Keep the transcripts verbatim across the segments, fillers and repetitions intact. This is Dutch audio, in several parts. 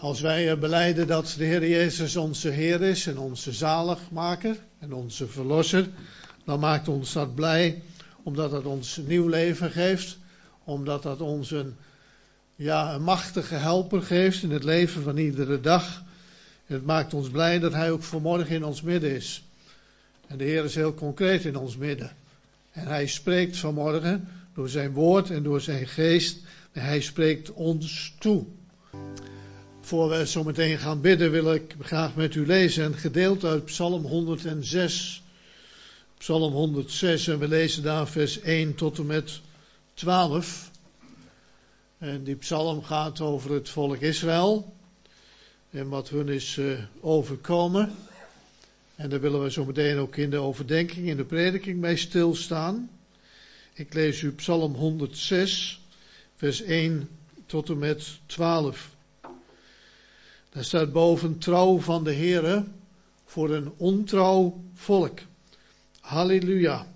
Als wij belijden dat de Heer Jezus onze Heer is en onze zaligmaker en onze verlosser, dan maakt ons dat blij, omdat dat ons nieuw leven geeft, omdat dat ons een, ja, een machtige helper geeft in het leven van iedere dag. En het maakt ons blij dat Hij ook vanmorgen in ons midden is. En de Heer is heel concreet in ons midden. En Hij spreekt vanmorgen door zijn woord en door zijn geest. En Hij spreekt ons toe. Voor we zo meteen gaan bidden wil ik graag met u lezen een gedeelte uit Psalm honderdzes. Psalm honderdzes en we lezen daar vers één tot en met twaalf. En die psalm gaat over het volk Israël en wat hun is uh, overkomen. En daar willen we zo meteen ook in de overdenking, in de prediking bij stilstaan. Ik lees u Psalm honderdzes, vers één tot en met twaalf. Daar staat boven trouw van de Heere voor een ontrouw volk. Halleluja.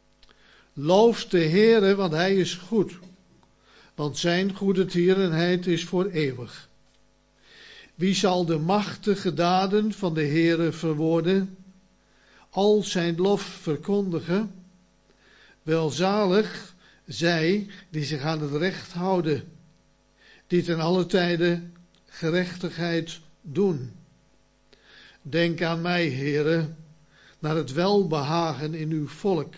Loof de Heere, want Hij is goed. Want zijn goede tierenheid is voor eeuwig. Wie zal de machtige daden van de Heere verwoorden? Al zijn lof verkondigen? Welzalig zij die zich aan het recht houden, die ten alle tijde gerechtigheid doen. Denk aan mij, Heere, naar het welbehagen in uw volk.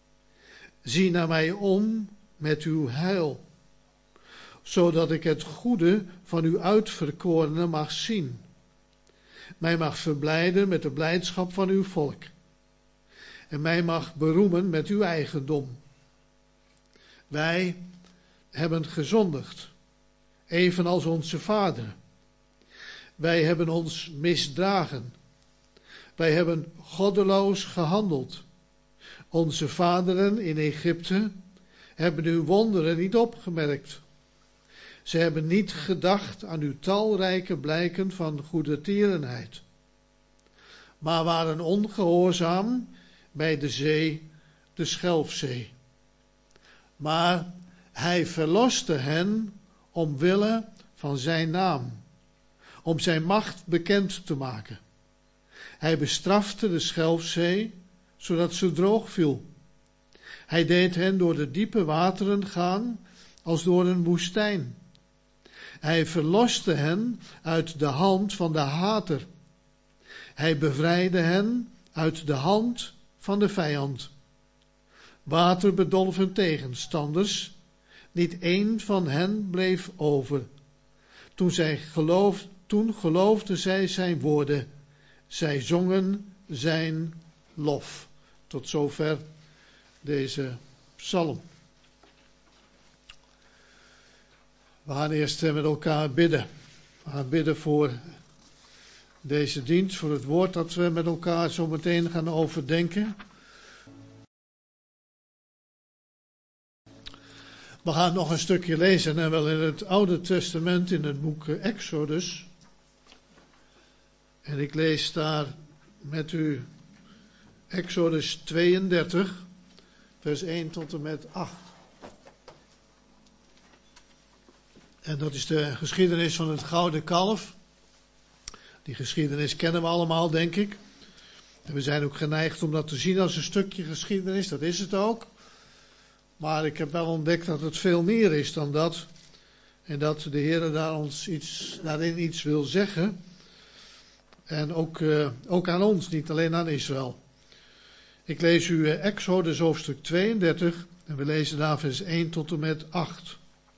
Zie naar mij om met uw heil, zodat ik het goede van uw uitverkorene mag zien. Mij mag verblijden met de blijdschap van uw volk. En mij mag beroemen met uw eigendom. Wij hebben gezondigd, evenals onze vader. Wij hebben ons misdragen. Wij hebben goddeloos gehandeld. Onze vaderen in Egypte hebben uw wonderen niet opgemerkt. Ze hebben niet gedacht aan uw talrijke blijken van goede tierenheid, maar waren ongehoorzaam bij de zee, de Schelfzee. Maar hij verloste hen omwille van zijn naam, om zijn macht bekend te maken. Hij bestrafte de Schelfzee, zodat ze droog viel. Hij deed hen door de diepe wateren gaan, als door een woestijn. Hij verloste hen uit de hand van de hater. Hij bevrijdde hen uit de hand van de vijand. Water bedolf hun tegenstanders. Niet één van hen bleef over. Toen, zij geloof, toen geloofden zij zijn woorden. Zij zongen zijn lof. Tot zover deze psalm. We gaan eerst met elkaar bidden. We gaan bidden voor deze dienst, voor het woord dat we met elkaar zo meteen gaan overdenken. We gaan nog een stukje lezen en wel in het Oude Testament, in het boek Exodus. En ik lees daar met u Exodus tweeëndertig, vers één tot en met acht. En dat is de geschiedenis van het gouden kalf. Die geschiedenis kennen we allemaal, denk ik. En we zijn ook geneigd om dat te zien als een stukje geschiedenis, dat is het ook. Maar ik heb wel ontdekt dat het veel meer is dan dat. En dat de Heer daar ons iets, daarin iets wil zeggen. En ook, uh, ook aan ons, niet alleen aan Israël. Ik lees u uh, Exodus hoofdstuk tweeëndertig. En we lezen daar vers één tot en met acht.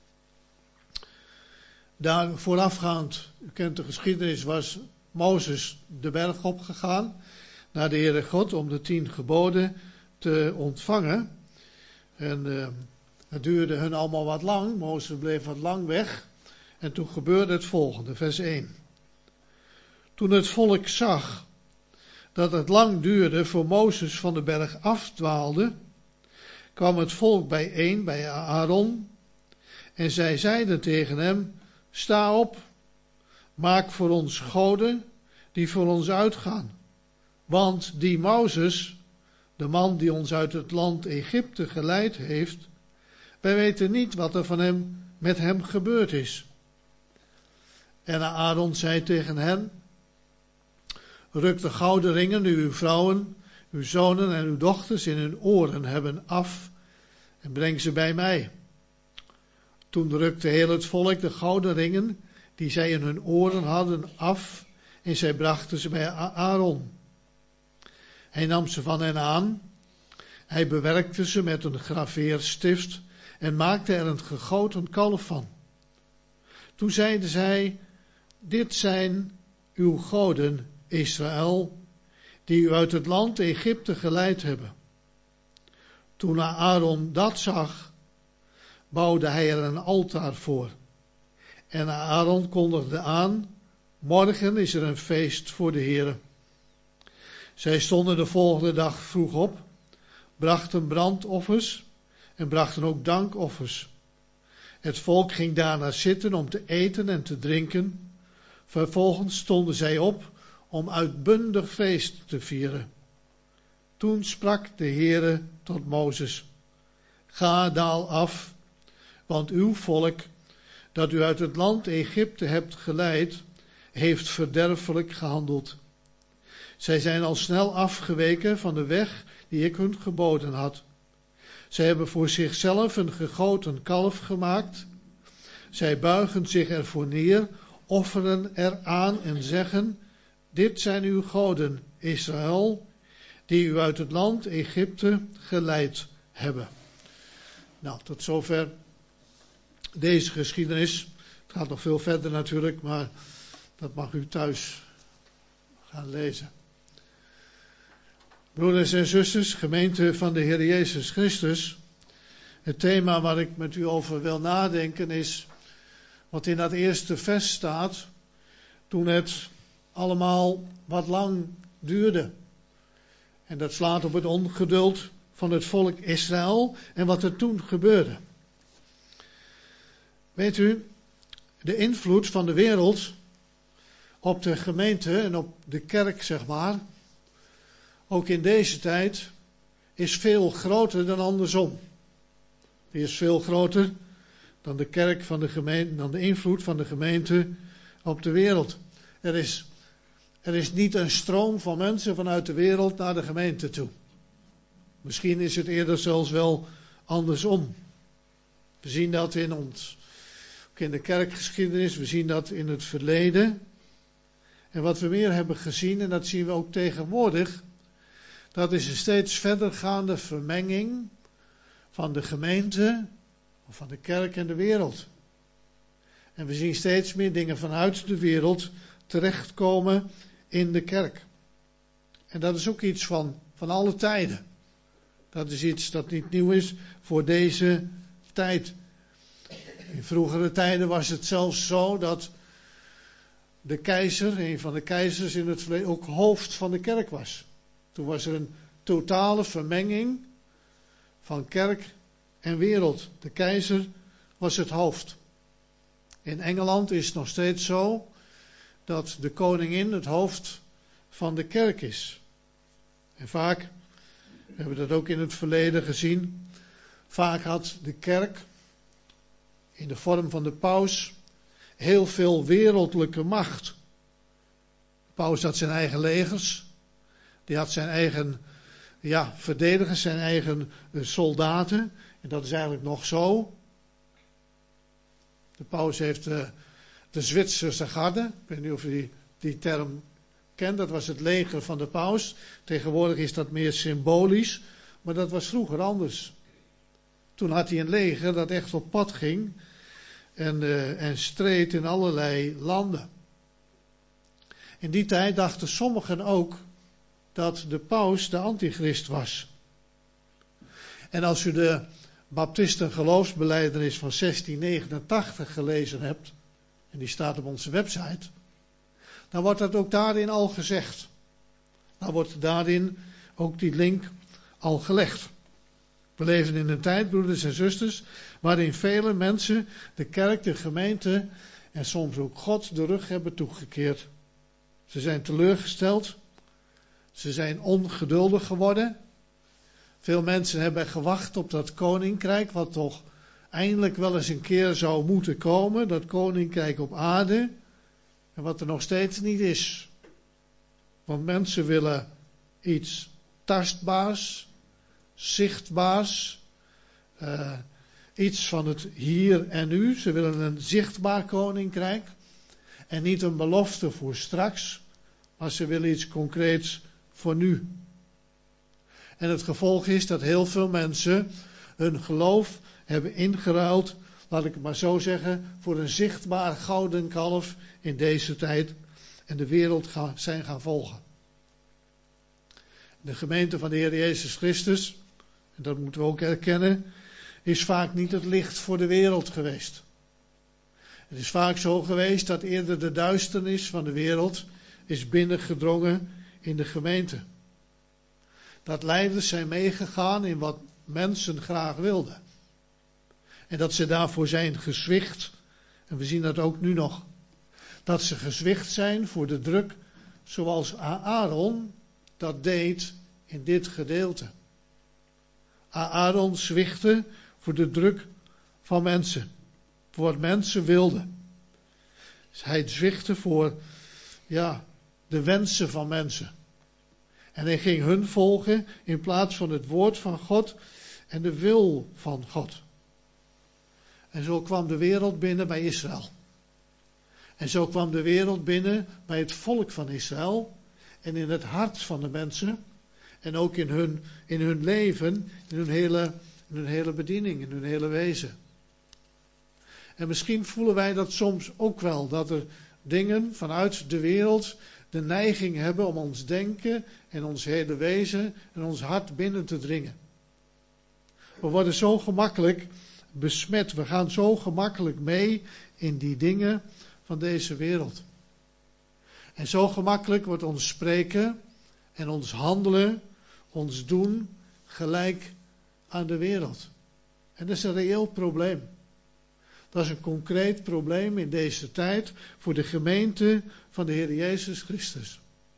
Daar voorafgaand, u kent de geschiedenis, was Mozes de berg opgegaan naar de Heere God om de tien geboden te ontvangen. En uh, het duurde hun allemaal wat lang. Mozes bleef wat lang weg. En toen gebeurde het volgende, vers één. Toen het volk zag dat het lang duurde voor Mozes van de berg afdwaalde, kwam het volk bijeen bij Aaron. En zij zeiden tegen hem: sta op, maak voor ons goden die voor ons uitgaan. Want die Mozes, de man die ons uit het land Egypte geleid heeft, wij weten niet wat er van hem met hem gebeurd is. En Aaron zei tegen hen: ruk de gouden ringen die uw vrouwen, uw zonen en uw dochters in hun oren hebben af en breng ze bij mij. Toen rukte heel het volk de gouden ringen die zij in hun oren hadden af en zij brachten ze bij Aaron. Hij nam ze van hen aan, hij bewerkte ze met een graveerstift en maakte er een gegoten kalf van. Toen zeiden zij: dit zijn uw goden, Israël, die u uit het land Egypte geleid hebben. Toen Aaron dat zag, bouwde hij er een altaar voor. En Aaron kondigde aan: morgen is er een feest voor de Heere. Zij stonden de volgende dag vroeg op, brachten brandoffers en brachten ook dankoffers. Het volk ging daarna zitten om te eten en te drinken. Vervolgens stonden zij op om uitbundig feest te vieren. Toen sprak de Heere tot Mozes: ga, daal af, want uw volk, dat u uit het land Egypte hebt geleid, heeft verderfelijk gehandeld. Zij zijn al snel afgeweken van de weg die ik hun geboden had. Zij hebben voor zichzelf een gegoten kalf gemaakt. Zij buigen zich ervoor neer, offeren eraan en zeggen: dit zijn uw goden, Israël, die u uit het land Egypte geleid hebben. Nou, tot zover deze geschiedenis. Het gaat nog veel verder natuurlijk, maar dat mag u thuis gaan lezen. Broeders en zusters, gemeente van de Heer Jezus Christus. Het thema waar ik met u over wil nadenken is wat in dat eerste vers staat, toen het allemaal wat lang duurde. En dat slaat op het ongeduld van het volk Israël en wat er toen gebeurde. Weet u, de invloed van de wereld op de gemeente en op de kerk, zeg maar, ook in deze tijd, is veel groter dan andersom. Die is veel groter dan de kerk van de gemeente, dan de invloed van de gemeente op de wereld. Er is, er is niet een stroom van mensen vanuit de wereld naar de gemeente toe. Misschien is het eerder zelfs wel andersom. We zien dat in ons, ook in de kerkgeschiedenis, we zien dat in het verleden. En wat we meer hebben gezien, en dat zien we ook tegenwoordig, dat is een steeds verdergaande vermenging van de gemeente, van de kerk en de wereld. En we zien steeds meer dingen vanuit de wereld terechtkomen in de kerk. En dat is ook iets van, van alle tijden. Dat is iets dat niet nieuw is voor deze tijd. In vroegere tijden was het zelfs zo dat de keizer, een van de keizers in het verleden, ook hoofd van de kerk was. Toen was er een totale vermenging van kerk en wereld. De keizer was het hoofd. In Engeland is het nog steeds zo dat de koningin het hoofd van de kerk is. En vaak, we hebben dat ook in het verleden gezien, vaak had de kerk in de vorm van de paus heel veel wereldlijke macht. De paus had zijn eigen legers, die had zijn eigen ja, verdedigers, zijn eigen uh, soldaten. En dat is eigenlijk nog zo. De paus heeft uh, de Zwitserse garde, ik weet niet of u die, die term kent, dat was het leger van de paus. Tegenwoordig is dat meer symbolisch, maar dat was vroeger anders. Toen had hij een leger dat echt op pad ging en, uh, en streed in allerlei landen. In die tijd dachten sommigen ook dat de paus de antichrist was. En als u de Baptisten geloofsbelijdenis van zestien negenentachtig gelezen hebt, en die staat op onze website, dan wordt dat ook daarin al gezegd. Dan wordt daarin ook die link al gelegd. We leven in een tijd, broeders en zusters, waarin vele mensen de kerk, de gemeente en soms ook God de rug hebben toegekeerd. Ze zijn teleurgesteld. Ze zijn ongeduldig geworden. Veel mensen hebben gewacht op dat koninkrijk, wat toch eindelijk wel eens een keer zou moeten komen. Dat koninkrijk op aarde. En wat er nog steeds niet is. Want mensen willen iets tastbaars, zichtbaars, uh, iets van het hier en nu. Ze willen een zichtbaar koninkrijk en niet een belofte voor straks, maar ze willen iets concreets voor nu. En het gevolg is dat heel veel mensen hun geloof hebben ingeruild, laat ik het maar zo zeggen, voor een zichtbaar gouden kalf in deze tijd en de wereld gaan, zijn gaan volgen. De gemeente van de Heer Jezus Christus, en dat moeten we ook erkennen, is vaak niet het licht voor de wereld geweest. Het is vaak zo geweest dat eerder de duisternis van de wereld is binnengedrongen in de gemeente. Dat leiders zijn meegegaan in wat mensen graag wilden. En dat ze daarvoor zijn gezwicht, en we zien dat ook nu nog, dat ze gezwicht zijn voor de druk zoals Aaron dat deed in dit gedeelte. Aaron zwichtte voor de druk van mensen, voor wat mensen wilden. Dus hij zwichtte voor ja, de wensen van mensen. En hij ging hun volgen in plaats van het woord van God en de wil van God. En zo kwam de wereld binnen bij Israël. En zo kwam de wereld binnen bij het volk van Israël en in het hart van de mensen. En ook in hun, in hun leven, in hun, hele, in hun hele bediening, in hun hele wezen. En misschien voelen wij dat soms ook wel, dat er dingen vanuit de wereld de neiging hebben om ons denken en ons hele wezen en ons hart binnen te dringen. We worden zo gemakkelijk besmet, we gaan zo gemakkelijk mee in die dingen van deze wereld. En zo gemakkelijk wordt ons spreken en ons handelen, ons doen gelijk aan de wereld. En dat is een reëel probleem. Dat is een concreet probleem in deze tijd voor de gemeente van de Heer Jezus Christus.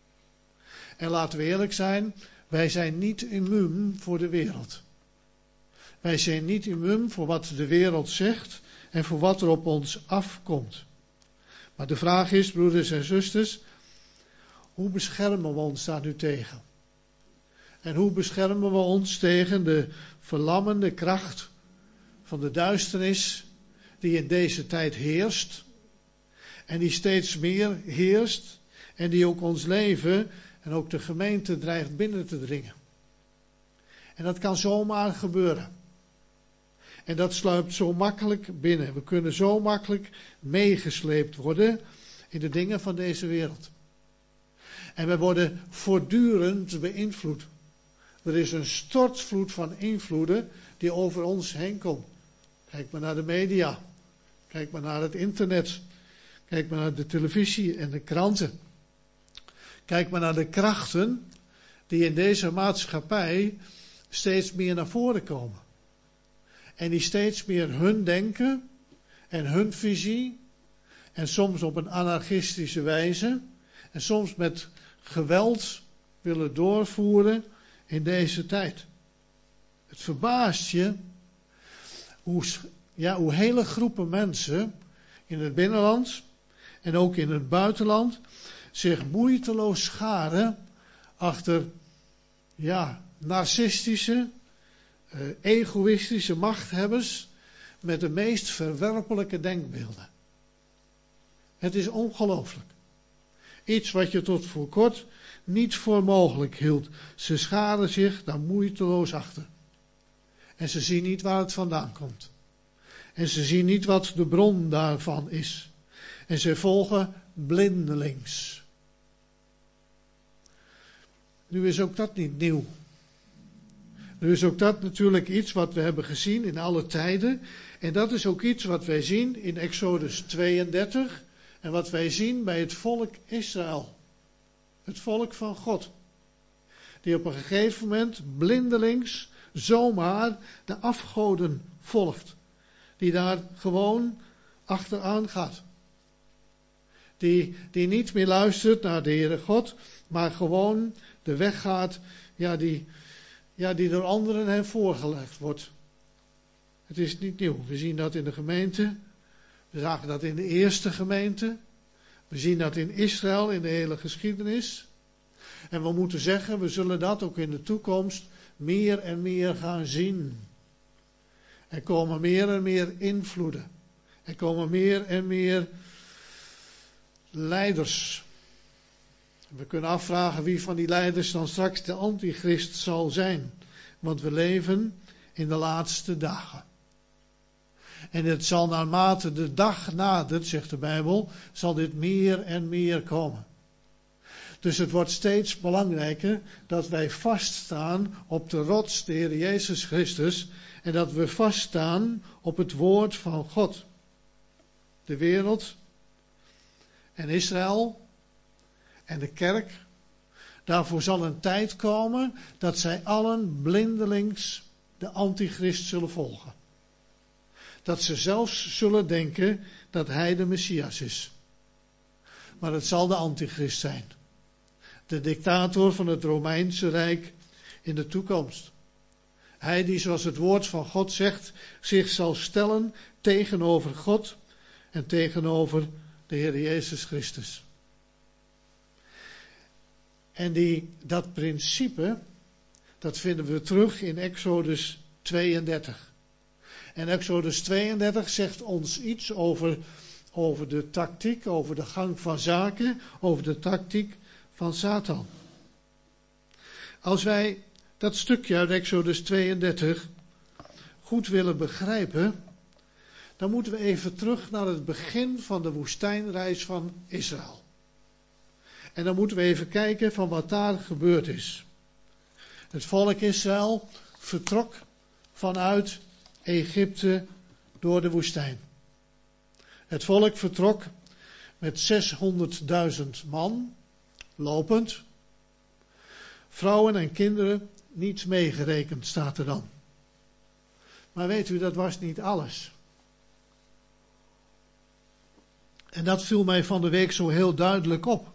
En laten we eerlijk zijn, wij zijn niet immuun voor de wereld. Wij zijn niet immuun voor wat de wereld zegt en voor wat er op ons afkomt. Maar de vraag is, broeders en zusters, hoe beschermen we ons daar nu tegen? En hoe beschermen we ons tegen de verlammende kracht van de duisternis die in deze tijd heerst en die steeds meer heerst en die ook ons leven en ook de gemeente dreigt binnen te dringen. En dat kan zomaar gebeuren. En dat sluipt zo makkelijk binnen. We kunnen zo makkelijk meegesleept worden in de dingen van deze wereld. En we worden voortdurend beïnvloed. Er is een stortvloed van invloeden die over ons heen komt. Kijk maar naar de media. Kijk maar naar het internet. Kijk maar naar de televisie en de kranten. Kijk maar naar de krachten die in deze maatschappij steeds meer naar voren komen. En die steeds meer hun denken en hun visie, en soms op een anarchistische wijze, en soms met geweld willen doorvoeren in deze tijd. Het verbaast je hoe, ja, hoe hele groepen mensen in het binnenland en ook in het buitenland zich moeiteloos scharen achter ja, narcistische, uh, egoïstische machthebbers met de meest verwerpelijke denkbeelden. Het is ongelooflijk. Iets wat je tot voor kort niet voor mogelijk hield. Ze scharen zich daar moeiteloos achter. En ze zien niet waar het vandaan komt. En ze zien niet wat de bron daarvan is. En ze volgen blindelings. Nu is ook dat niet nieuw. Nu is ook dat natuurlijk iets wat we hebben gezien in alle tijden. En dat is ook iets wat wij zien in Exodus tweeëndertig. En wat wij zien bij het volk Israël. Het volk van God. Die op een gegeven moment blindelings zomaar de afgoden volgt. Die daar gewoon achteraan gaat. Die, die niet meer luistert naar de Heere God, maar gewoon de weg gaat ja, die, ja, die door anderen hen voorgelegd wordt. Het is niet nieuw. We zien dat in de gemeente. We zagen dat in de eerste gemeente. We We zien dat in Israël, in de hele geschiedenis. En we moeten zeggen, we zullen dat ook in de toekomst meer en meer gaan zien. Er komen meer en meer invloeden. Er komen meer en meer leiders. We kunnen afvragen wie van die leiders dan straks de antichrist zal zijn. Want we leven in de laatste dagen. En het zal naarmate de dag nadert, zegt de Bijbel, zal dit meer en meer komen. Dus het wordt steeds belangrijker dat wij vaststaan op de rots, de Heer Jezus Christus. En dat we vaststaan op het woord van God. De wereld en Israël en de kerk. Daarvoor zal een tijd komen dat zij allen blindelings de antichrist zullen volgen. Dat ze zelfs zullen denken dat hij de Messias is. Maar het zal de antichrist zijn. De dictator van het Romeinse Rijk in de toekomst. Hij die, zoals het woord van God zegt, zich zal stellen tegenover God en tegenover de Heer Jezus Christus. En die, dat principe, dat vinden we terug in Exodus tweeëndertig. En Exodus tweeëndertig zegt ons iets over, over de tactiek, over de gang van zaken, over de tactiek van Satan. Als wij dat stukje uit Exodus tweeëndertig goed willen begrijpen, dan moeten we even terug naar het begin van de woestijnreis van Israël. En dan moeten we even kijken van wat daar gebeurd is. Het volk Israël vertrok vanuit Egypte door de woestijn. Het volk vertrok met zeshonderdduizend man, lopend. Vrouwen en kinderen niet meegerekend, staat er dan. Maar weet u, dat was niet alles. En dat viel mij van de week zo heel duidelijk op.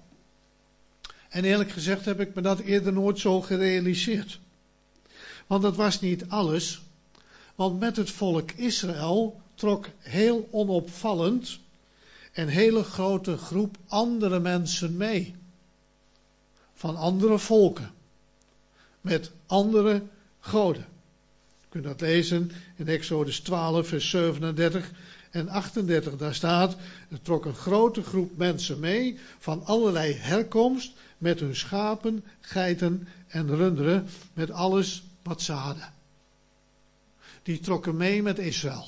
En eerlijk gezegd heb ik me dat eerder nooit zo gerealiseerd. Want dat was niet alles. Want met het volk Israël trok heel onopvallend een hele grote groep andere mensen mee. Van andere volken. Met andere goden. Je kunt dat lezen in Exodus twaalf, vers zevenendertig en achtendertig. Daar staat, er trok een grote groep mensen mee van allerlei herkomst, met hun schapen, geiten en runderen, met alles wat ze hadden. Die trokken mee met Israël.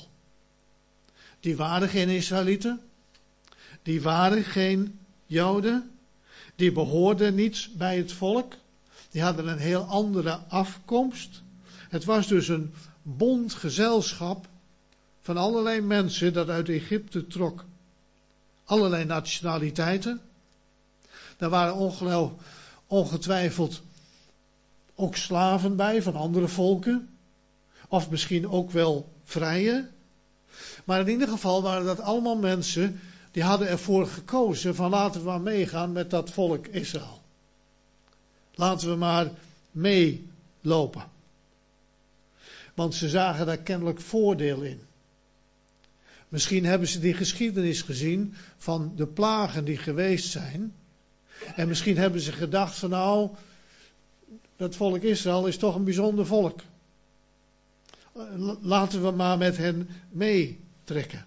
Die waren geen Israëlieten. Die waren geen Joden. Die behoorden niet bij het volk. Die hadden een heel andere afkomst. Het was dus een bondgezelschap van allerlei mensen dat uit Egypte trok. Allerlei nationaliteiten. Daar waren ongetwijfeld ook slaven bij van andere volken. Of misschien ook wel vrije. Maar in ieder geval waren dat allemaal mensen die hadden ervoor gekozen van laten we maar meegaan met dat volk Israël. Laten we maar meelopen. Want ze zagen daar kennelijk voordeel in. Misschien hebben ze die geschiedenis gezien van de plagen die geweest zijn. En misschien hebben ze gedacht van nou, dat volk Israël is toch een bijzonder volk. Laten we maar met hen meetrekken.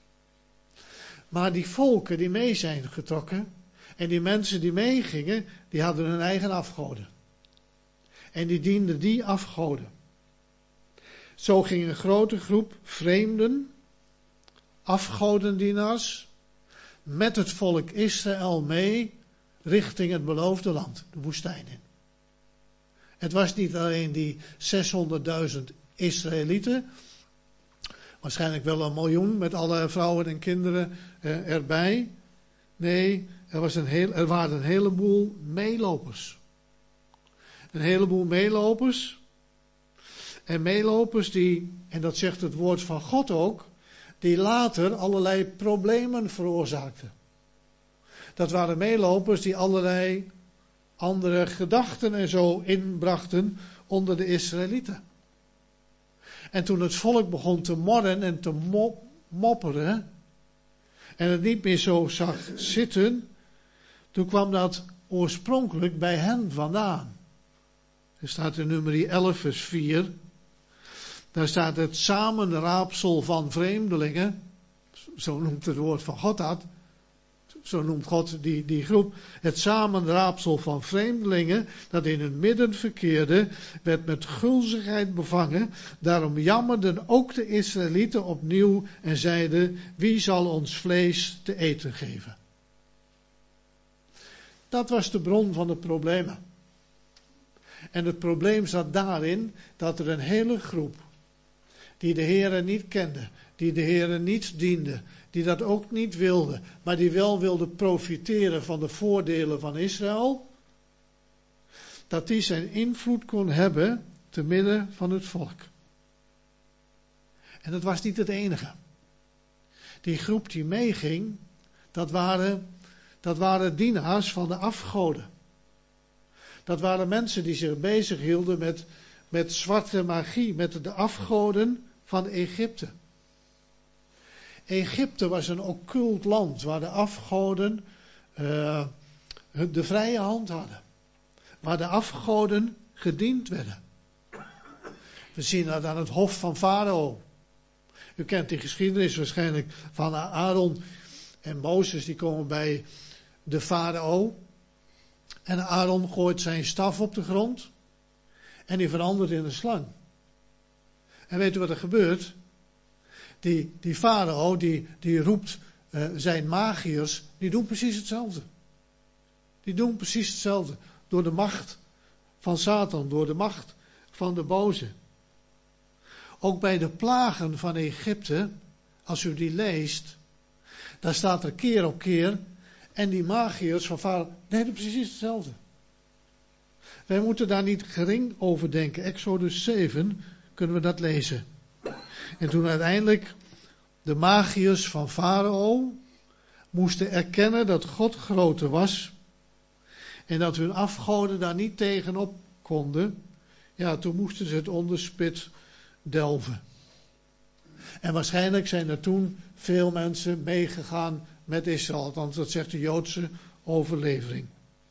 Maar die volken die mee zijn getrokken en die mensen die meegingen, die hadden hun eigen afgoden. En die dienden die afgoden. Zo ging een grote groep vreemden, afgodendienaars, met het volk Israël mee richting het beloofde land, de woestijn in. Het was niet alleen die zeshonderdduizend Israëlieten, waarschijnlijk wel een miljoen met alle vrouwen en kinderen eh, erbij. Nee, er, was een heel, er waren een heleboel meelopers. Een heleboel meelopers. En meelopers die, en dat zegt het woord van God ook, die later allerlei problemen veroorzaakten. Dat waren meelopers die allerlei andere gedachten en zo inbrachten onder de Israëlieten. En toen het volk begon te morren en te mopperen en het niet meer zo zag zitten, toen kwam dat oorspronkelijk bij hen vandaan. Er staat in nummer elf vers vier. Daar staat het samenraapsel van vreemdelingen. Zo noemt het woord van God dat. Zo noemt God die, die groep. Het samenraapsel van vreemdelingen dat in het midden verkeerde, werd met gulzigheid bevangen. Daarom jammerden ook de Israëlieten opnieuw en zeiden: wie zal ons vlees te eten geven? Dat was de bron van de problemen. En het probleem zat daarin dat er een hele groep die de Heere niet kende, die de Heere niet diende, die dat ook niet wilde, maar die wel wilde profiteren van de voordelen van Israël, dat die zijn invloed kon hebben te midden van het volk. En dat was niet het enige. Die groep die meeging, dat waren, dat waren dienaars van de afgoden. Dat waren mensen die zich bezighielden met, met zwarte magie, met de afgoden van Egypte. Egypte was een occult land waar de afgoden uh, de vrije hand hadden. Waar de afgoden gediend werden. We zien dat aan het hof van Farao. U kent die geschiedenis waarschijnlijk van Aaron en Mozes, die komen bij de Farao. En Aaron gooit zijn staf op de grond en die verandert in een slang. En weet u wat er gebeurt? Die, die farao, die, die roept uh, zijn magiërs, die doen precies hetzelfde. Die doen precies hetzelfde. Door de macht van Satan, door de macht van de boze. Ook bij de plagen van Egypte, als u die leest, daar staat er keer op keer, en die magiërs van farao deden precies hetzelfde. Wij moeten daar niet gering over denken. Exodus zeven kunnen we dat lezen. En toen uiteindelijk de magiërs van Farao moesten erkennen dat God groter was en dat hun afgoden daar niet tegenop konden, ja, toen moesten ze het onderspit delven. En waarschijnlijk zijn er toen veel mensen meegegaan met Israël, althans dat zegt de Joodse overlevering.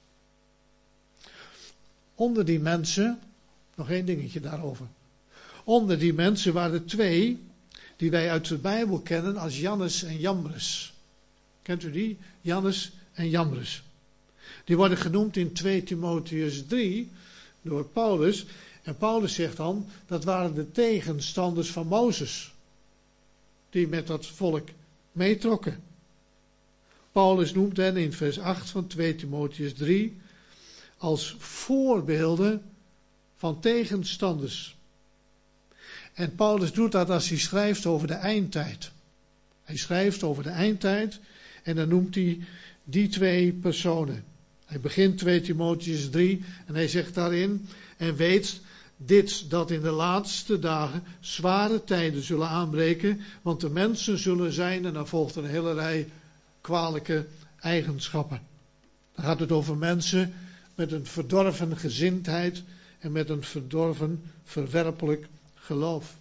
Onder die mensen, nog één dingetje daarover. Onder die mensen waren twee die wij uit de Bijbel kennen als Jannes en Jambres. Kent u die? Jannes en Jambres. Die worden genoemd in twee Timotheüs drie door Paulus. En Paulus zegt dan, dat waren de tegenstanders van Mozes. Die met dat volk meetrokken. Paulus noemt hen in vers acht van twee Timotheüs drie als voorbeelden van tegenstanders. En Paulus doet dat als hij schrijft over de eindtijd. Hij schrijft over de eindtijd en dan noemt hij die twee personen. Hij begint twee Timotheüs drie en hij zegt daarin: en weet dit, dat in de laatste dagen zware tijden zullen aanbreken, want de mensen zullen zijn, en dan volgt een hele rij kwalijke eigenschappen. Dan gaat het over mensen met een verdorven gezindheid en met een verdorven, verwerpelijk geloof.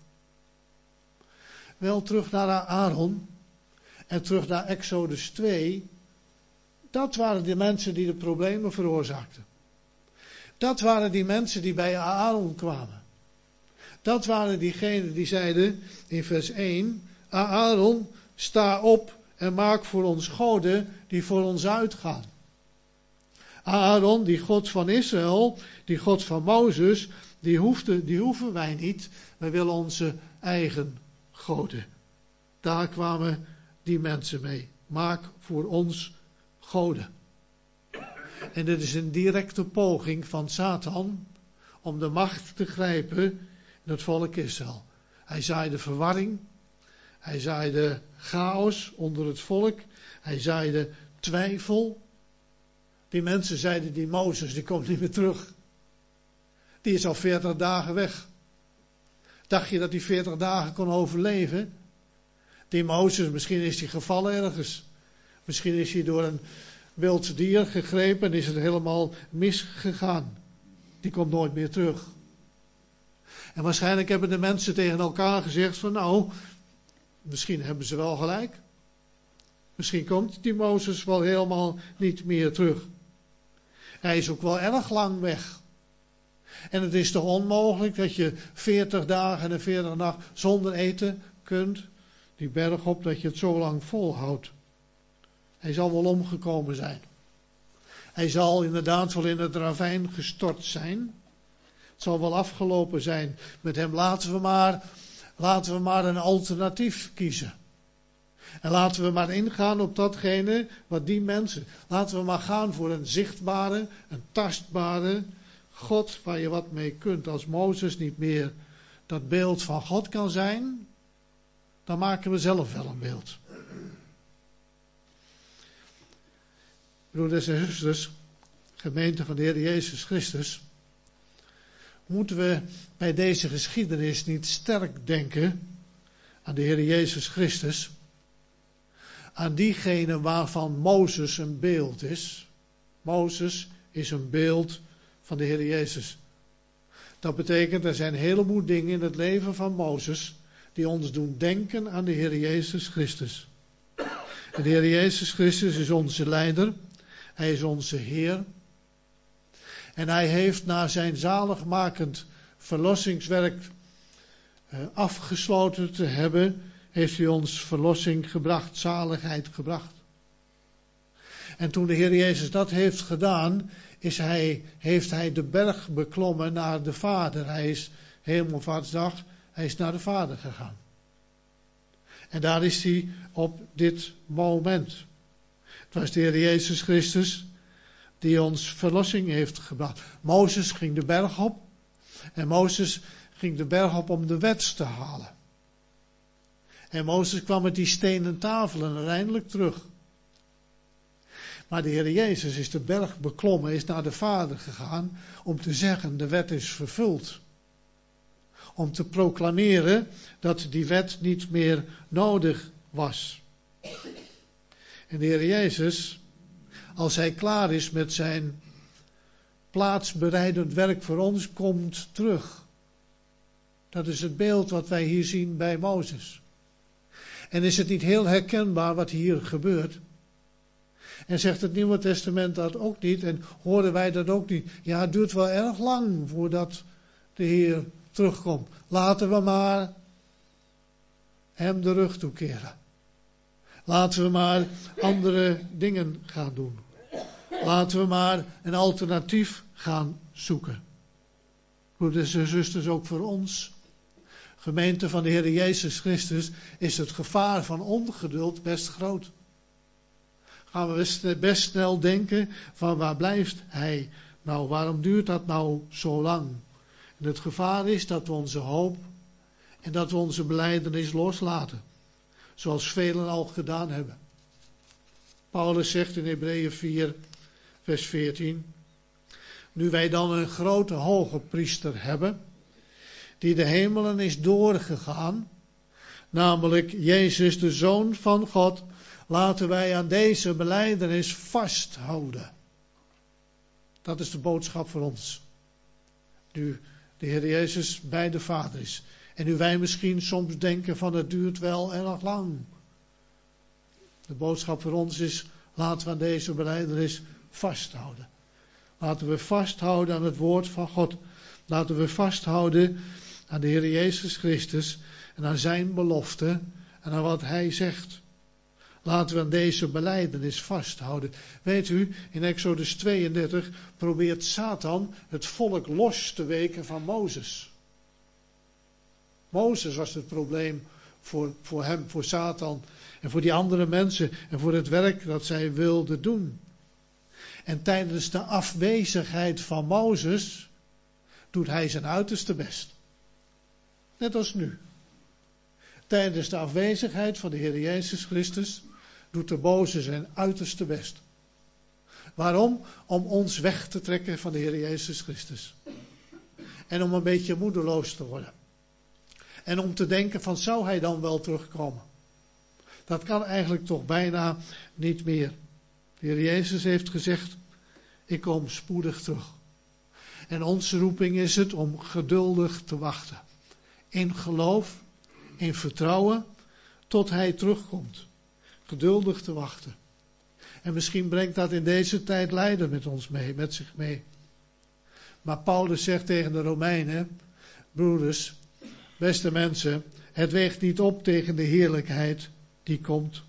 Wel, terug naar Aaron en terug naar Exodus twee. Dat waren de mensen die de problemen veroorzaakten. Dat waren die mensen die bij Aaron kwamen. Dat waren diegenen die zeiden in vers één: Aaron, sta op en maak voor ons goden die voor ons uitgaan. Aaron, die God van Israël, die God van Mozes, die, hoefde, die hoeven wij niet. Wij willen onze eigen goden. Daar kwamen die mensen mee. Maak voor ons goden. En dit is een directe poging van Satan om de macht te grijpen in het volk Israël. Hij zaaide verwarring. Hij zaaide chaos onder het volk. Hij zaaide twijfel. Die mensen zeiden, die Mozes, die komt niet meer terug. Die is al veertig dagen weg. Dacht je dat hij veertig dagen kon overleven? Die Mozes, misschien is hij gevallen ergens. Misschien is hij door een wild dier gegrepen en is het helemaal misgegaan. Die komt nooit meer terug. En waarschijnlijk hebben de mensen tegen elkaar gezegd van nou, misschien hebben ze wel gelijk. Misschien komt die Mozes wel helemaal niet meer terug. Hij is ook wel erg lang weg. En het is toch onmogelijk dat je veertig dagen en veertig nachten zonder eten kunt. Die berg op, dat je het zo lang volhoudt. Hij zal wel omgekomen zijn. Hij zal inderdaad wel in het ravijn gestort zijn. Het zal wel afgelopen zijn met hem. Laten we maar, laten we maar een alternatief kiezen. En laten we maar ingaan op datgene wat die mensen. Laten we maar gaan voor een zichtbare, een tastbare God waar je wat mee kunt. Als Mozes niet meer dat beeld van God kan zijn, dan maken we zelf wel een beeld. Broeders en zusters, gemeente van de Heer Jezus Christus, moeten we bij deze geschiedenis niet sterk denken aan de Heer Jezus Christus, aan diegene waarvan Mozes een beeld is. Mozes is een beeld van de Heer Jezus. Dat betekent, er zijn een heleboel dingen in het leven van Mozes die ons doen denken aan de Heer Jezus Christus. En de Heer Jezus Christus is onze leider. Hij is onze Heer. En hij heeft na zijn zaligmakend verlossingswerk eh, afgesloten te hebben, heeft hij ons verlossing gebracht, zaligheid gebracht. En toen de Heer Jezus dat heeft gedaan, is hij, heeft hij de berg beklommen naar de Vader. Hij is Hemelvaartsdag, hij is naar de Vader gegaan. En daar is hij op dit moment. Het was de Heer Jezus Christus die ons verlossing heeft gebracht. Mozes ging de berg op. En Mozes ging de berg op om de wet te halen. En Mozes kwam met die stenen tafelen uiteindelijk terug. Maar de Heer Jezus is de berg beklommen, is naar de Vader gegaan om te zeggen, de wet is vervuld. Om te proclameren dat die wet niet meer nodig was. En de Heer Jezus, als hij klaar is met zijn plaatsbereidend werk voor ons, komt terug. Dat is het beeld wat wij hier zien bij Mozes. En is het niet heel herkenbaar wat hier gebeurt? En zegt het Nieuwe Testament dat ook niet? En horen wij dat ook niet? Ja, het duurt wel erg lang voordat de Heer terugkomt. Laten we maar hem de rug toekeren. Laten we maar andere dingen gaan doen. Laten we maar een alternatief gaan zoeken. Broeders en zusters, ook voor ons, gemeente van de Heer Jezus Christus, is het gevaar van ongeduld best groot. Gaan we best snel denken van waar blijft hij nou, waarom duurt dat nou zo lang? En het gevaar is dat we onze hoop en dat we onze belijdenis loslaten. Zoals velen al gedaan hebben. Paulus zegt in Hebreeën vier, vers veertien. Nu wij dan een grote hoge priester hebben, die de hemelen is doorgegaan, namelijk Jezus de Zoon van God, laten wij aan deze belijdenis vasthouden. Dat is de boodschap voor ons. Nu de Heer Jezus bij de Vader is. En nu wij misschien soms denken van het duurt wel erg lang. De boodschap voor ons is, laten we aan deze belijdenis vasthouden. Laten we vasthouden aan het woord van God. Laten we vasthouden aan de Heer Jezus Christus en aan zijn belofte en aan wat hij zegt. Laten we aan deze belijdenis vasthouden. Weet u, in Exodus tweeëndertig probeert Satan het volk los te weken van Mozes. Mozes was het probleem voor, voor hem, voor Satan en voor die andere mensen en voor het werk dat zij wilden doen. En tijdens de afwezigheid van Mozes doet hij zijn uiterste best. Net als nu. Tijdens de afwezigheid van de Heer Jezus Christus doet de boze zijn uiterste best. Waarom? Om ons weg te trekken van de Heer Jezus Christus. En om een beetje moedeloos te worden. En om te denken van, zou hij dan wel terugkomen? Dat kan eigenlijk toch bijna niet meer. De Heer Jezus heeft gezegd, ik kom spoedig terug. En onze roeping is het om geduldig te wachten. In geloof, in vertrouwen, tot hij terugkomt. geduldig te wachten. En misschien brengt dat in deze tijd lijden met ons mee, met zich mee. Maar Paulus zegt tegen de Romeinen, broeders, beste mensen, het weegt niet op tegen de heerlijkheid die komt.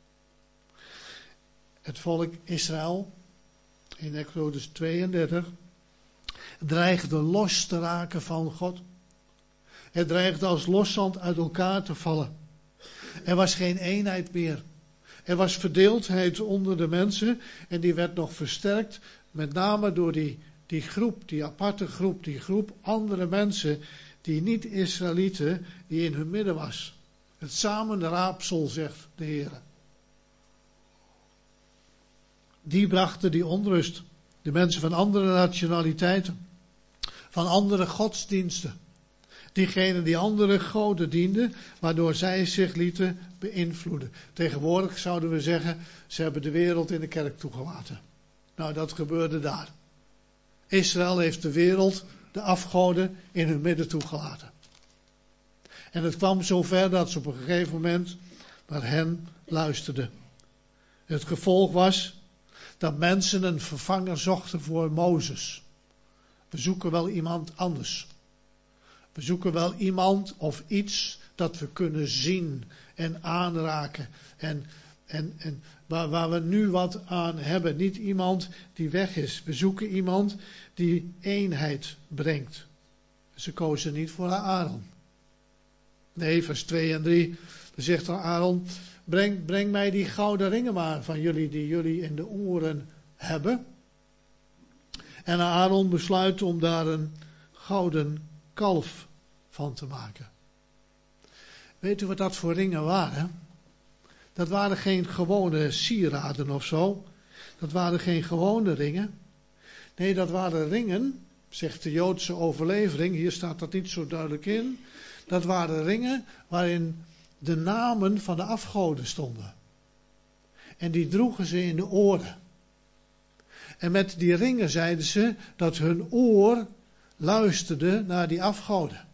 Het volk Israël, in Exodus tweeëndertig, dreigde los te raken van God. Het dreigde als loszand uit elkaar te vallen. Er was geen eenheid meer. Er was verdeeldheid onder de mensen en die werd nog versterkt, met name door die, die groep, die aparte groep, die groep andere mensen, die niet Israëlieten, die in hun midden was. Het samenraapsel, zegt de Heer. Die brachten die onrust. De mensen van andere nationaliteiten, van andere godsdiensten. Diegenen die andere goden dienden, waardoor zij zich lieten beïnvloeden. Tegenwoordig zouden we zeggen, ze hebben de wereld in de kerk toegelaten. Nou, dat gebeurde daar. Israël heeft de wereld, de afgoden, in hun midden toegelaten. En het kwam zover dat ze op een gegeven moment naar hen luisterden. Het gevolg was dat mensen een vervanger zochten voor Mozes. We zoeken wel iemand anders. We zoeken wel iemand of iets dat we kunnen zien en aanraken. En, en, en waar, waar we nu wat aan hebben. Niet iemand die weg is. We zoeken iemand die eenheid brengt. Ze kozen niet voor Aaron. Nee, vers twee en drie. Dan zegt Aaron, breng, breng mij die gouden ringen maar van jullie die jullie in de oren hebben. En Aaron besluit om daar een gouden kalf van te maken. Weet u wat dat voor ringen waren? Dat waren geen gewone sieraden of zo. Dat waren geen gewone ringen. Nee, dat waren ringen, zegt de Joodse overlevering, hier staat dat niet zo duidelijk in. Dat waren ringen waarin de namen van de afgoden stonden. En die droegen ze in de oren. En met die ringen zeiden ze dat hun oor luisterde naar die afgoden.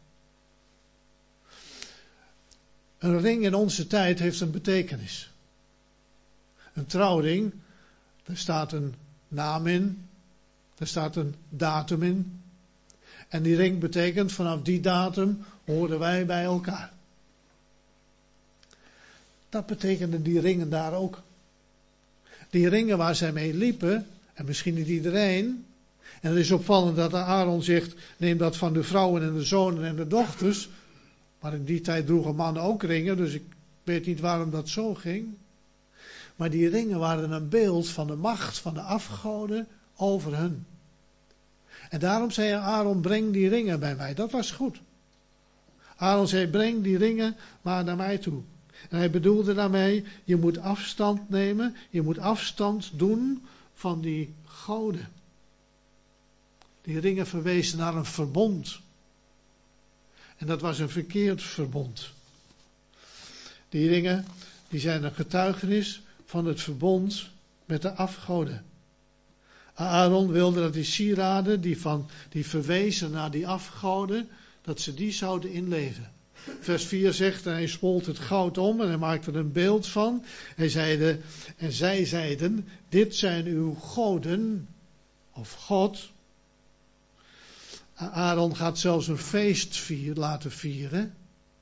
Een ring in onze tijd heeft een betekenis. Een trouwring, daar staat een naam in, daar staat een datum in. En die ring betekent, vanaf die datum horen wij bij elkaar. Dat betekenden die ringen daar ook. Die ringen waar zij mee liepen, en misschien niet iedereen. En het is opvallend dat Aaron zegt, neem dat van de vrouwen en de zonen en de dochters. Maar in die tijd droegen mannen ook ringen, dus ik weet niet waarom dat zo ging. Maar die ringen waren een beeld van de macht van de afgoden over hun. En daarom zei Aaron, breng die ringen bij mij. Dat was goed. Aaron zei, breng die ringen maar naar mij toe. En hij bedoelde daarmee, je moet afstand nemen, je moet afstand doen van die goden. Die ringen verwezen naar een verbond. En dat was een verkeerd verbond. Die ringen, die zijn een getuigenis van het verbond met de afgoden. Aaron wilde dat die sieraden, die, van, die verwezen naar die afgoden, dat ze die zouden inleven. Vers vier zegt, en hij smolt het goud om en hij maakte er een beeld van. Hij zeide, en zij zeiden, dit zijn uw goden, of God. Aaron gaat zelfs een feest vier, laten vieren.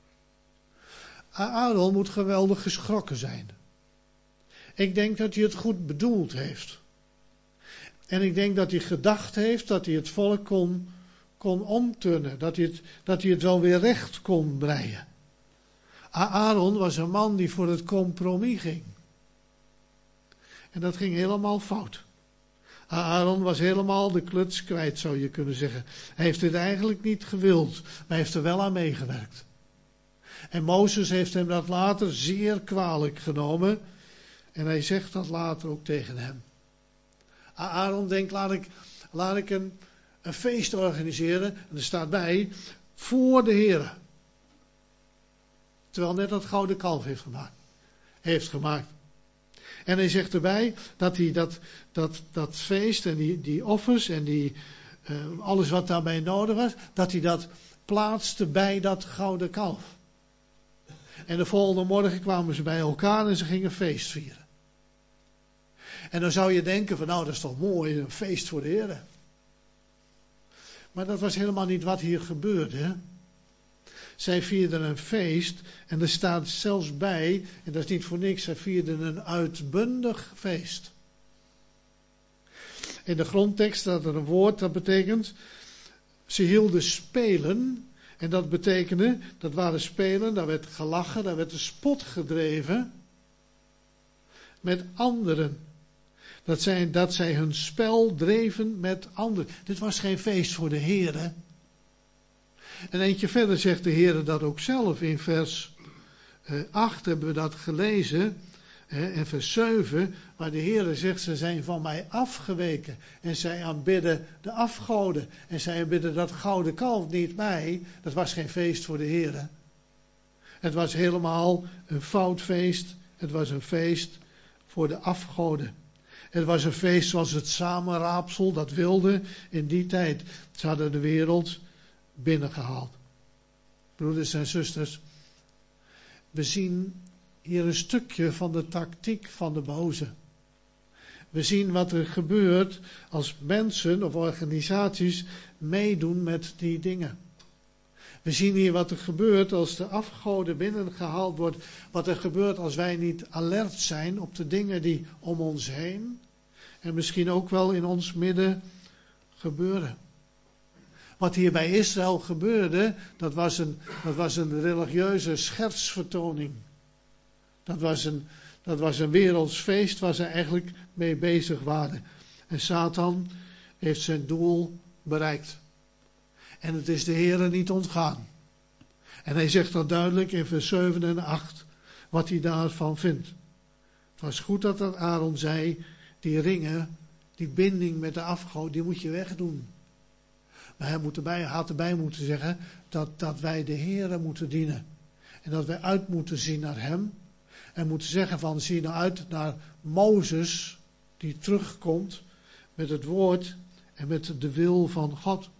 Aaron moet geweldig geschrokken zijn. Ik denk dat hij het goed bedoeld heeft. En ik denk dat hij gedacht heeft dat hij het volk kon, kon omturnen. Dat hij, het, dat hij het wel weer recht kon breien. Aaron was een man die voor het compromis ging. En dat ging helemaal fout. Aaron was helemaal de kluts kwijt, zou je kunnen zeggen. Hij heeft het eigenlijk niet gewild, maar hij heeft er wel aan meegewerkt. En Mozes heeft hem dat later zeer kwalijk genomen. En hij zegt dat later ook tegen hem. Aaron denkt, laat ik, laat ik een, een feest organiseren. En er staat bij, voor de Heer. Terwijl net dat gouden kalf heeft gemaakt. Heeft gemaakt. En hij zegt erbij dat hij dat, dat, dat feest en die, die offers en die, uh, alles wat daarbij nodig was, dat hij dat plaatste bij dat gouden kalf. En de volgende morgen kwamen ze bij elkaar en ze gingen feest vieren. En dan zou je denken van nou dat is toch mooi, een feest voor de Heer. Maar dat was helemaal niet wat hier gebeurde. Hè? Zij vierden een feest en er staat zelfs bij, en dat is niet voor niks, zij vierden een uitbundig feest. In de grondtekst staat er een woord dat betekent, ze hielden spelen. En dat betekende, dat waren spelen, daar werd gelachen, daar werd de spot gedreven met anderen. Dat zij, dat zij hun spel dreven met anderen. Dit was geen feest voor de Heere. En eentje verder zegt de Heere dat ook zelf. In vers eh, acht hebben we dat gelezen. Eh, en vers zeven, waar de Heere zegt, ze zijn van mij afgeweken. En zij aanbidden de afgoden. En zij aanbidden dat gouden kalf, niet mij. Dat was geen feest voor de Heere. Het was helemaal een fout feest. Het was een feest voor de afgoden. Het was een feest zoals het samenraapsel dat wilde in die tijd. Ze hadden de wereld binnengehaald. Broeders en zusters, we zien hier een stukje van de tactiek van de boze. We zien wat er gebeurt als mensen of organisaties meedoen met die dingen. We zien hier wat er gebeurt als de afgoden binnengehaald wordt. Wat er gebeurt als wij niet alert zijn op de dingen die om ons heen en misschien ook wel in ons midden gebeuren. Wat hier bij Israël gebeurde, dat was een, dat was een religieuze schertsvertoning. Dat was een, dat was een werelds feest waar ze eigenlijk mee bezig waren. En Satan heeft zijn doel bereikt. En het is de Heere niet ontgaan. En hij zegt dan duidelijk in vers zeven en acht wat hij daarvan vindt. Het was goed dat dat Aaron zei, die ringen, die binding met de afgod, die moet je wegdoen. Maar hij moet erbij, had erbij moeten zeggen dat, dat wij de Heere moeten dienen. En dat wij uit moeten zien naar hem. En moeten zeggen van, zie nou uit naar Mozes, die terugkomt met het woord en met de wil van God.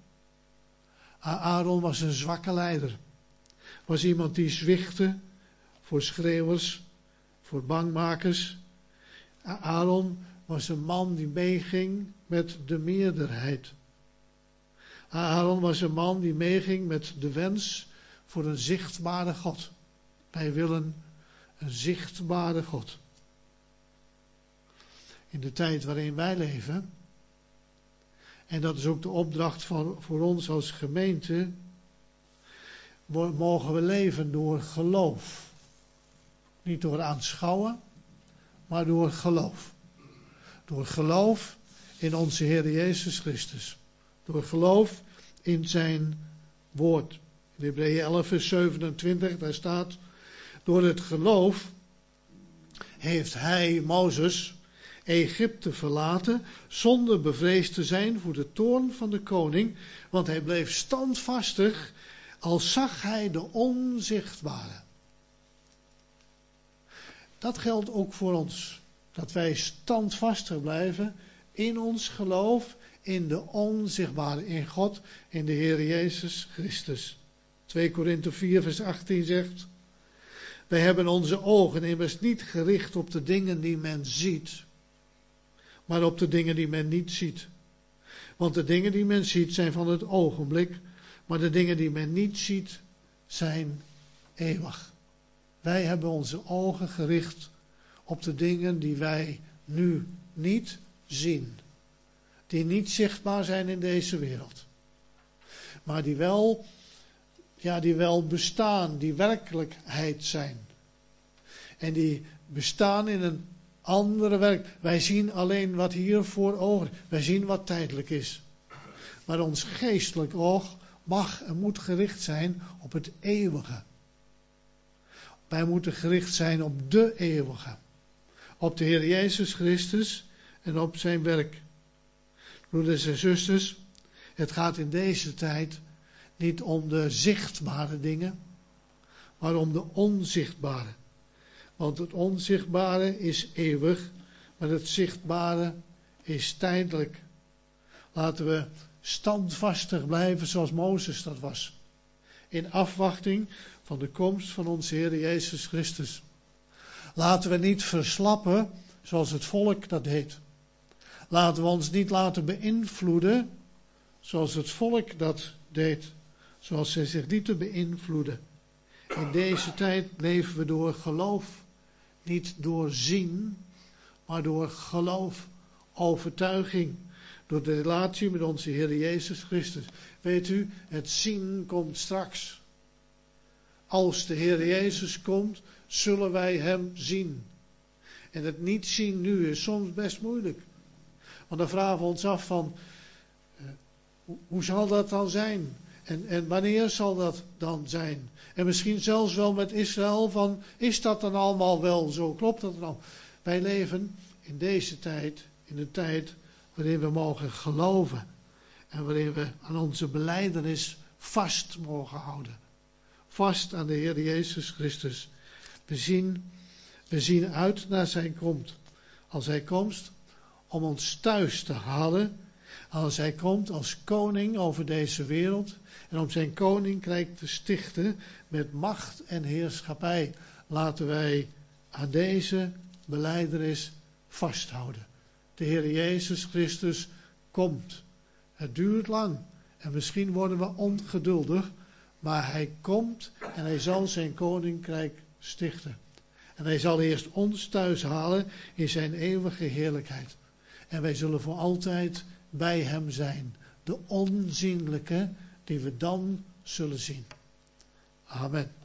Aaron was een zwakke leider. Was iemand die zwichtte voor schreeuwers, voor bangmakers. Aaron was een man die meeging met de meerderheid. Aaron was een man die meeging met de wens voor een zichtbare God. Wij willen een zichtbare God. In de tijd waarin wij leven, en dat is ook de opdracht voor, voor ons als gemeente, mogen we leven door geloof. Niet door aanschouwen, maar door geloof. Door geloof in onze Heer Jezus Christus. Door geloof in zijn woord. In Hebreeën elf vers zevenentwintig, daar staat, door het geloof heeft hij, Mozes, Egypte verlaten, zonder bevreesd te zijn voor de toorn van de koning, want hij bleef standvastig, al zag hij de onzichtbare. Dat geldt ook voor ons, dat wij standvastig blijven in ons geloof, in de onzichtbare, in God, in de Heer Jezus Christus. twee Korinthe vier vers achttien zegt, wij hebben onze ogen immers niet gericht op de dingen die men ziet, maar op de dingen die men niet ziet. Want de dingen die men ziet zijn van het ogenblik, maar de dingen die men niet ziet zijn eeuwig. Wij hebben onze ogen gericht op de dingen die wij nu niet zien. Die niet zichtbaar zijn in deze wereld. Maar die wel, ja, die wel bestaan, die werkelijkheid zijn. En die bestaan in een andere werk. Wij zien alleen wat hier voor ogen. Wij zien wat tijdelijk is. Maar ons geestelijk oog mag en moet gericht zijn op het eeuwige. Wij moeten gericht zijn op de eeuwige. Op de Heer Jezus Christus en op zijn werk. Broeders en zusters, het gaat in deze tijd niet om de zichtbare dingen, maar om de onzichtbare. Want het onzichtbare is eeuwig, maar het zichtbare is tijdelijk. Laten we standvastig blijven zoals Mozes dat was. in afwachting van de komst van onze Heer Jezus Christus. Laten we niet verslappen zoals het volk dat deed. Laten we ons niet laten beïnvloeden zoals het volk dat deed. Zoals zij zich lieten beïnvloeden. In deze tijd leven we door geloof. Niet door zien, maar door geloof, overtuiging. Door de relatie met onze Heer Jezus Christus. Weet u, het zien komt straks. Als de Heer Jezus komt, zullen wij Hem zien. En het niet zien nu is soms best moeilijk. Want dan vragen we ons af van, uh, hoe, hoe zal dat dan zijn? En, en wanneer zal dat dan zijn? En misschien zelfs wel met Israël van, is dat dan allemaal wel zo? Klopt dat dan al? Wij leven in deze tijd, in een tijd waarin we mogen geloven. En waarin we aan onze belijdenis vast mogen houden. Vast aan de Heer Jezus Christus. We zien, we zien uit naar zijn komst. Als hij komt om ons thuis te halen. Als hij komt als koning over deze wereld. En om zijn koninkrijk te stichten met macht en heerschappij. Laten wij aan deze belijdenis vasthouden. De Heer Jezus Christus komt. Het duurt lang. En misschien worden we ongeduldig. Maar hij komt en hij zal zijn koninkrijk stichten. En hij zal eerst ons thuis halen in zijn eeuwige heerlijkheid. En wij zullen voor altijd bij hem zijn. De onzienlijke die we dan zullen zien. Amen.